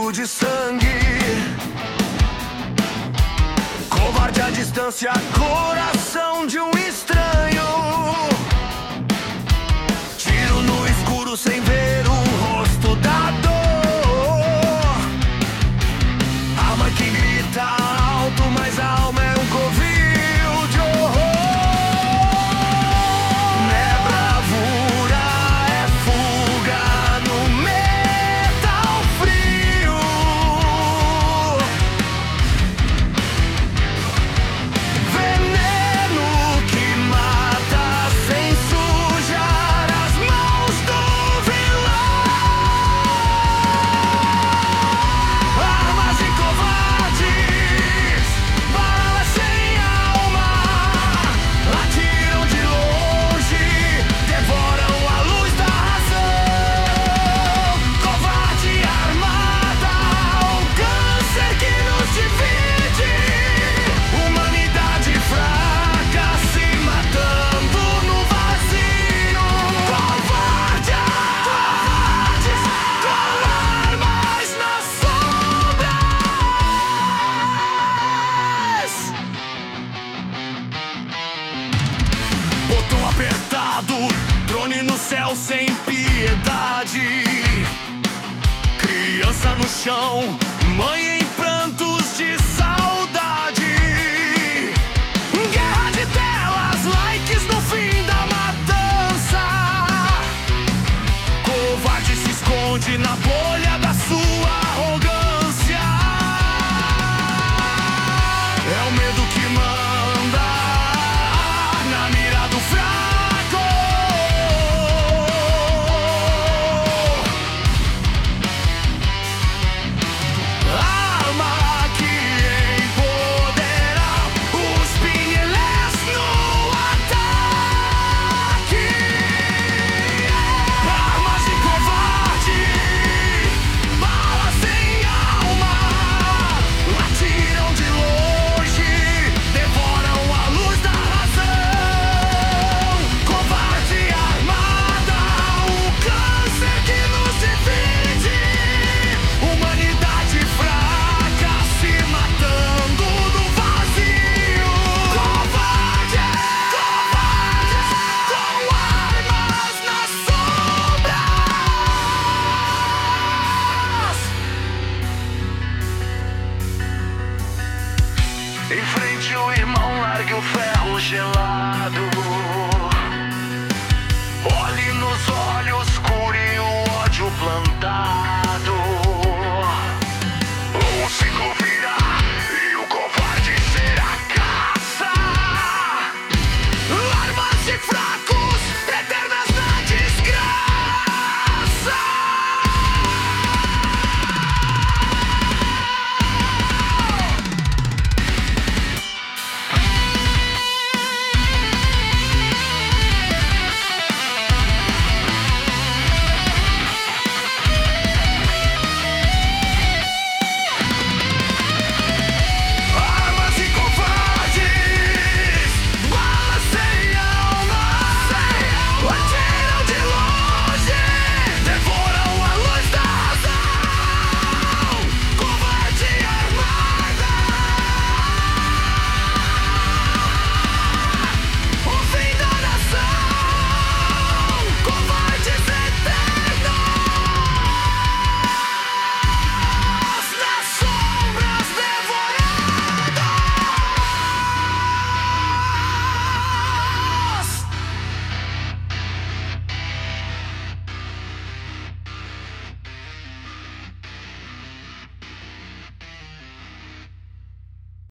cheio de sangue. Covarde à distância, coração de um estranho. Tiro no escuro sem ver o rosto da dor. Alma que grita alto, mas a alma é um covil de horror. Não é bravura, é fuga no metal frio. Veneno que mata sem sujar as mãos do vilão. Armas e covardes, balas sem alma, atiram de longe, devoram a luz da razão. Covarde armada, um câncer que nos divide. Humanidade fraca se matando no vazio. Covardes, com armas nas sombras. Botão apertado, drone no céu sem piedade. Criança no chão, mãe em prantos de saudade. Guerra de telas, likes no fim da matança. Covarde se esconde na bolha da sua arrogância. É o medo que manda na mira do fraco. Arma que empodera os pinelés no ataque. Armas de covarde, balas sem alma, atiram de longe, devoram a luz da razão. Covarde armada, o câncer que nos divide. Humanidade fraca se matando no vazio. Covardes, com armas nas sombras. Em frente o irmão larga o ferro gelado.